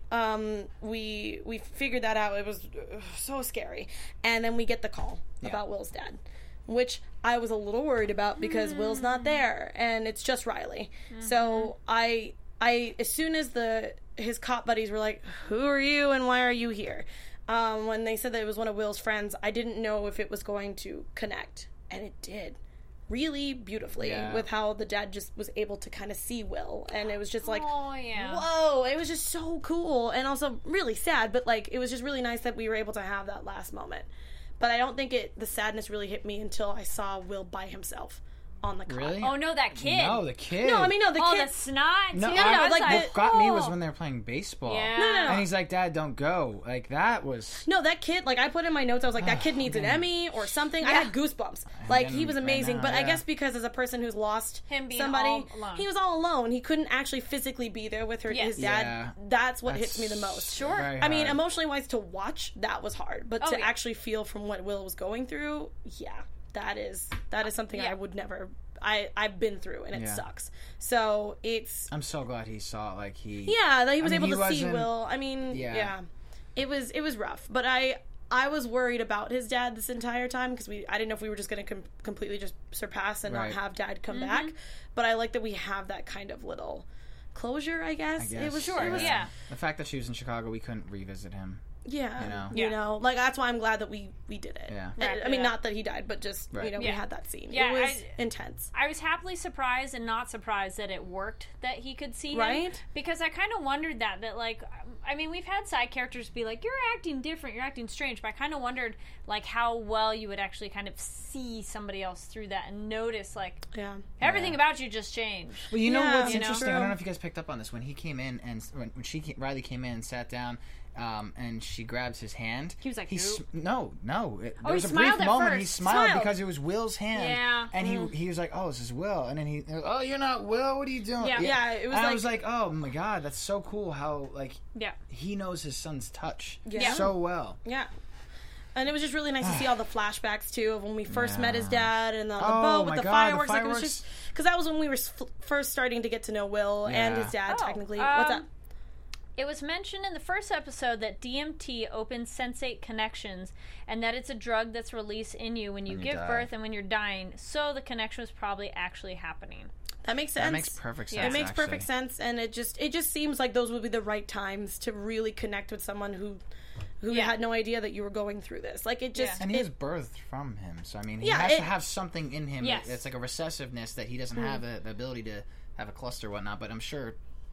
we figured that out. It was so scary, and then we get the call about Will's dad, which I was a little worried about because Will's not there, and it's just Riley. So I as soon as his cop buddies were like, "Who are you and why are you here?" When they said that it was one of Will's friends, I didn't know if it was going to connect, and it did. Really beautifully Yeah. with how the dad just was able to kind of see Will, and it was just like, Oh, yeah. whoa, it was just so cool and also really sad, but like it was just really nice that we were able to have that last moment. But I don't think the sadness really hit me until I saw Will by himself on the cot. Really? Oh, no, that kid. No, the kid. No, I mean no, the Oh, kid. the snot, No, too. no, I was like, what got me was oh. when they were playing baseball. Yeah. No. And he's like, Dad, don't go. Like, that was... No, that kid, like, I put in my notes, I was like, that kid needs an Emmy or something. I had goosebumps. Like, he was right amazing. now, but I yeah. guess because as a person who's lost Him being somebody, all alone. he was all alone. He couldn't actually physically be there with Yes. his dad. Yeah. That's what hits me the most. Sure. very I mean, hard. emotionally wise, to watch, that was hard. But Oh, to yeah. actually feel from what Will was going through, yeah, that is something Yeah. I would never... I've been through, and it Yeah. sucks. So it's... I'm so glad he saw it. Like, he... Yeah, that he was I mean, able he to see wasn't- Will. I mean, Yeah. it was rough, but I was worried about his dad this entire time because I didn't know if we were just going to completely just surpass and Right. not have dad come back. But I like that we have that kind of little closure. I guess, it was Sure, It was, yeah. The fact that she was in Chicago, we couldn't revisit him. Yeah, You know? you know, like that's why I'm glad that we did it. Yeah. And, Right, I mean, yeah. not that he died, but just Right. we Yeah. had that scene. Yeah, it was intense. I was happily surprised and not surprised that it worked, that he could see him. Right? Because I kind of wondered that, like, I mean, we've had side characters be like, you're acting different, you're acting strange, but I kind of wondered, like, how well you would actually kind of see somebody else through that and notice, like, Yeah. everything about you just changed. Well, you know Yeah, what's you know? interesting? I True. don't know if you guys picked up on this. When he came in and when Riley came in and sat down, and she grabs his hand. He was like, no. There was a smiled brief at moment. first. He smiled Smiled. because it was Will's hand. Yeah. And he was like, "Oh, this is Will." And then "Oh, you're not Will. What are you doing?" Yeah. Yeah, it was and I like- was like, "Oh my god, that's so cool! How like Yeah. he knows his son's touch Yeah. so well." Yeah. And it was just really nice to see all the flashbacks too of when we first met his Yeah. dad and on the Oh, boat my with the God, the fireworks. Like it was fireworks. just because that was when we were first starting to get to know Will and Yeah. his dad. Oh, Technically, what's up? It was mentioned in the first episode that DMT opens sensate connections and that it's a drug that's released in you when you you give die. birth and when you're dying. So the connection was probably actually happening. That makes sense. That makes perfect sense. It makes actually. perfect sense, and it just seems like those would be the right times to really connect with someone who Yeah. had no idea that you were going through this. Like it just And he was birthed from him, so I mean, he Yeah, has it- to have something in him. Yes. It's like a recessiveness that he doesn't have the ability to have a cluster or whatnot. But I'm sure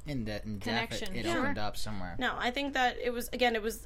in death, connection. it Sure. opened up somewhere. No, I think that it was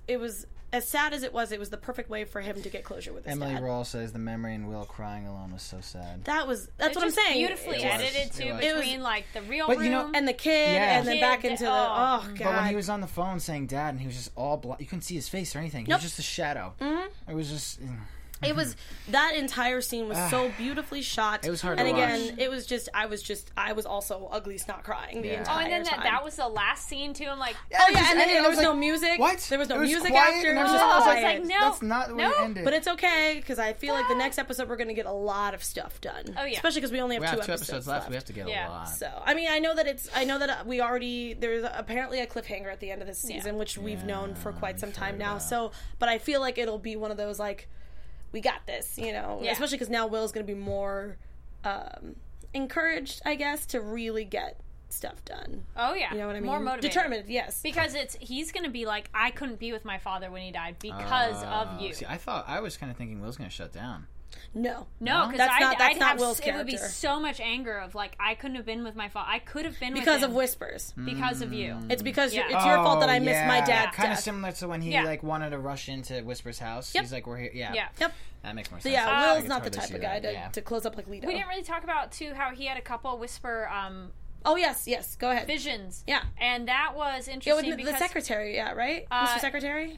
as sad as it was the perfect way for him to get closure with his Emily dad. Rawls says the memory and Will crying alone was so sad. That's It's what I'm just saying. Beautifully It was. edited too, It was. between like the real But, room you know, and the kid, Yeah. and then Kid, back into the god. But when he was on the phone saying "Dad," and he was just all you couldn't see his face or anything. He Nope. was just a shadow. It was just. It was that entire scene was so beautifully shot. It was hard and to again, watch. it was just I was also ugly snot crying the Yeah. entire and then time. that was the last scene too. I'm like, Oh yeah, and then I there was like, no music. What? There was no It was music quiet, after. and It I was was just just- I was quiet. like, no. That's not the way it ended. But it's okay because I feel like the next episode we're going to get a lot of stuff done. Oh, yeah. Especially because we only have we have two two episodes left. We have to get Yeah. a lot. So I mean, I know that we already there's apparently a cliffhanger at the end of this season, which we've known for quite some time now. So, but I feel like it'll be one of those like, we got this, Yeah. especially because now Will's going to be more encouraged, I guess, to really get stuff done. oh yeah, You know what I mean? More motivated. Determined, yes. Because he's gonna be like, I couldn't be with my father when he died because of you. See, I was kind of thinking Will's going to shut down. No. No, because That's I'd not have Will's it would be character. so much anger of like I couldn't have been with my father. I could have been Because with of him Whispers. because of you. It's because Yeah. it's your fault that I missed my dad's Kind of death. similar to when he Yeah. like wanted to rush into Whisper's house. Yep. He's like, "We're here." Yeah. Yeah. Yep. That makes more So sense. yeah, I Will's could not the totally type see of guy that, yeah. to close up like Leto. We didn't really talk about too how he had a couple whisper Oh yes, go ahead. visions. Yeah. And that was Yeah, interesting with the because secretary, yeah, right? Mr. Secretary?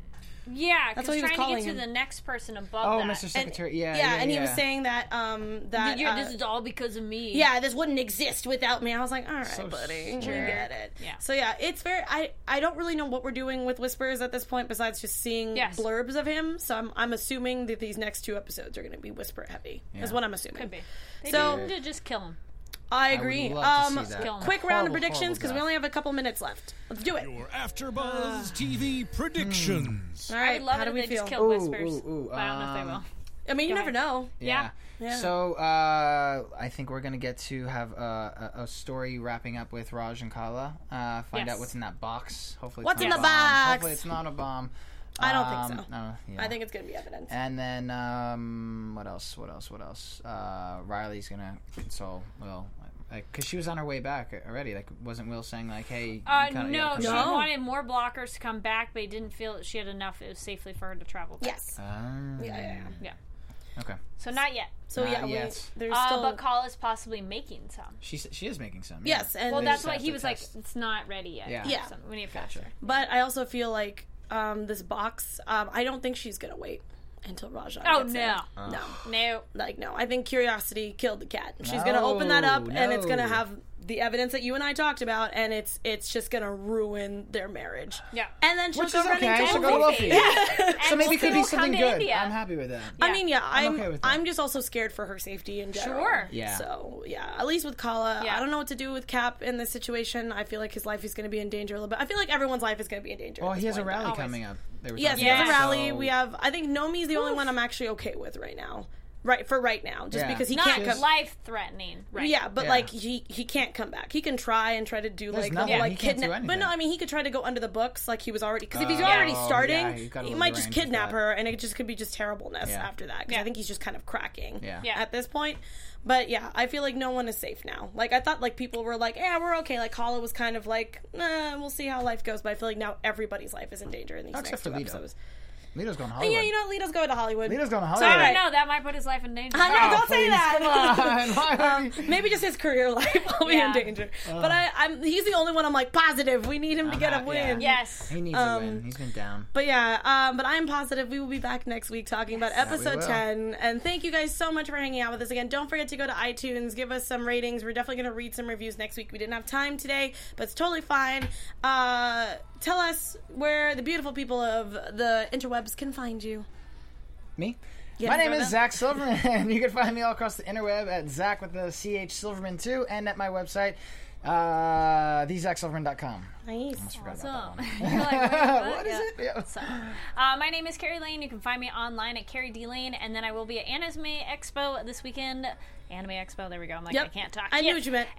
yeah, That's because what he was trying to calling get to him. the next person above Oh, that. Mr. Secretary. Yeah. and he was saying that This is all because of me. yeah, this wouldn't exist without me. I was like, all right, So buddy, we sure. get it. Yeah. So yeah, it's very. I don't really know what we're doing with Whispers at this point, besides just seeing Yes. blurbs of him. So I'm assuming that these next two episodes are going to be Whisper heavy. Is what I'm assuming. Could be. They So- need to just kill him. I would agree. love to see that. Kill him. Quick round of Horrible, predictions horrible because we death. only have a couple minutes left. Let's do it. Your AfterBuzz TV predictions. All I right, would love how it do if we they feel? just killed Whispers. ooh, but I don't know if they will. I mean, you Go never ahead. know. Yeah. Yeah. So I think we're gonna get to have a story wrapping up with Raj and Kala. Find Yes. out what's in that box. Hopefully, What's it's in not the a bomb. box? Hopefully, it's not a bomb. I don't think so. Yeah. I think it's going to be evidence. And then what else? Riley's gonna console Will. Because she was on her way back already. Like, wasn't Will saying like, "Hey"? You kinda- you No, gotta she come back? No. wanted more blockers to come back, but he didn't feel that she had enough. It was safely for her to travel back. Yes. Yeah. Yeah. Okay. So not yet. So Not yeah, yet. there's still. But Call is possibly making some. She is making some. Yes, yeah. and Well, They that's just why have he to was test. like, it's not ready yet. Yeah. Yeah. So we need faster. But I also feel like this box. I don't think she's gonna wait until Raja. Oh, gets no. in. No. No. Like no. I think curiosity killed the cat. She's gonna open that up, and it's gonna have the evidence that you and I talked about, and it's just gonna ruin their marriage. Yeah. And then she'll Which go is running okay. to She'll go to Wolfie. Wolfie. So maybe it could be something good. India. I'm happy with that. I mean, yeah, I'm okay with that. I'm just also scared for her safety in general. Sure. Yeah. So yeah, at least with Kala, Yeah. I don't know what to do with Cap in this situation. I feel like his life is going to be in danger a little bit. I feel like everyone's life is going to be in danger. Well, at this he has a point, but- rally always. coming up. They were Yes, talking he has a about, rally. so- We have. I think Nomi's the only one I'm actually okay with right now. Right now, just Yeah. because he Not can't come. life threatening. Right. Yeah, but Yeah. like he can't come back. He can try and try to do There's like the nothing. whole Yeah, like he can't do kidnap. But anything. no, I mean he could try to go under the books like he was already. Because if he's Oh, already yeah, starting, he's got a he little might just range with kidnap that. her, and it just could be just terribleness Yeah. after that. Because Yeah. I think he's just kind of cracking. Yeah. Yeah. At this point. But yeah, I feel like no one is safe now. Like I thought, like people were like, "Yeah, we're okay." Like Kala was kind of like, "Nah, we'll see how life goes." But I feel like now everybody's life is in danger in these Except next for two Leto. episodes. Lito's going to And Hollywood. yeah, you know, Lito's going to Hollywood. Lito's going to So Hollywood. I don't know. That might put his life in danger. I know, don't say please, that. Come on. Why? Maybe just his career life will be Yeah. in danger. But he's the only one I'm like positive. We need him to get a win. Yes. He needs a win. He's been down. But yeah, but I'm positive we will be back next week talking about episode will. 10. And thank you guys so much for hanging out with us again. Don't forget to go to iTunes, give us some ratings. We're definitely going to read some reviews next week. We didn't have time today, but it's totally fine. Tell us where the beautiful people of the interwebs can find you. Me? Yes, My name Jordan. is Zach Silverman. You can find me all across the interweb at Zach with the CH Silverman 2 and at my website, thezachsilverman.com. Nice. Almost forgot about that Awesome. one. You're like, wait, What is it? Yeah. So, my name is Carrie Lane. You can find me online at Carrie D Lane, and then I will be at Anime Expo this weekend. Anime Expo, there we go. I'm like, Yep. I can't talk. I knew Yes. what you meant.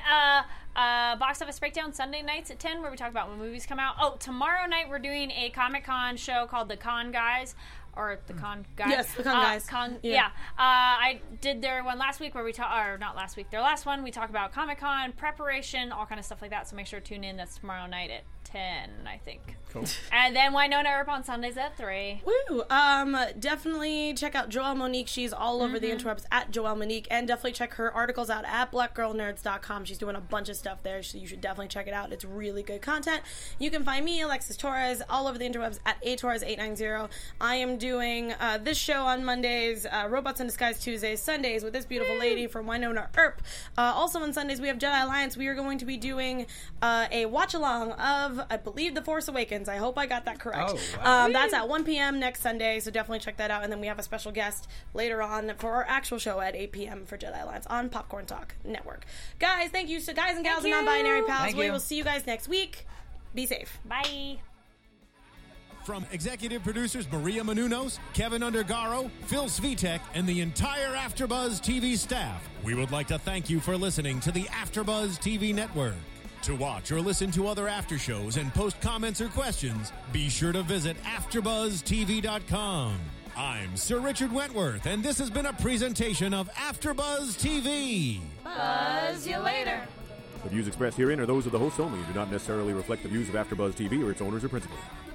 And Box Office Breakdown Sunday nights at 10, where we talk about when movies come out. Oh, tomorrow night we're doing a Comic-Con show called The Con Guys, or the con guy. Yes, the con guys. I did their one last week where we or not last week, their last one, we talk about Comic-Con, preparation, all kind of stuff like that, so make sure to tune in. That's tomorrow night at 10, I think. Cool. And then Wynonna Earp on Sundays at 3. Woo! Definitely check out Joelle Monique. She's all over the interwebs at Joelle Monique, and definitely check her articles out at blackgirlnerds.com. She's doing a bunch of stuff there, so you should definitely check it out. It's really good content. You can find me, Alexis Torres, all over the interwebs at atorres890. I am doing this show on Mondays, Robots in Disguise Tuesdays, Sundays with this beautiful lady from Wynonna Earp. Also on Sundays, we have Jedi Alliance. We are going to be doing a watch-along of, I believe, The Force Awakens. I hope I got that correct. Oh, wow. That's at 1 p.m. next Sunday, so definitely check that out. And then we have a special guest later on for our actual show at 8 p.m. for Jedi Alliance on Popcorn Talk Network. Guys, thank you. So guys and gals and non-binary pals, we will see you guys next week. Be safe. Bye. From executive producers Maria Menounos, Kevin Undergaro, Phil Svitek, and the entire AfterBuzz TV staff, we would like to thank you for listening to the AfterBuzz TV network. To watch or listen to other after shows and post comments or questions, be sure to visit AfterBuzzTV.com. I'm Sir Richard Wentworth, and this has been a presentation of AfterBuzz TV. Buzz you later. The views expressed herein are those of the hosts only and do not necessarily reflect the views of AfterBuzz TV or its owners or principals.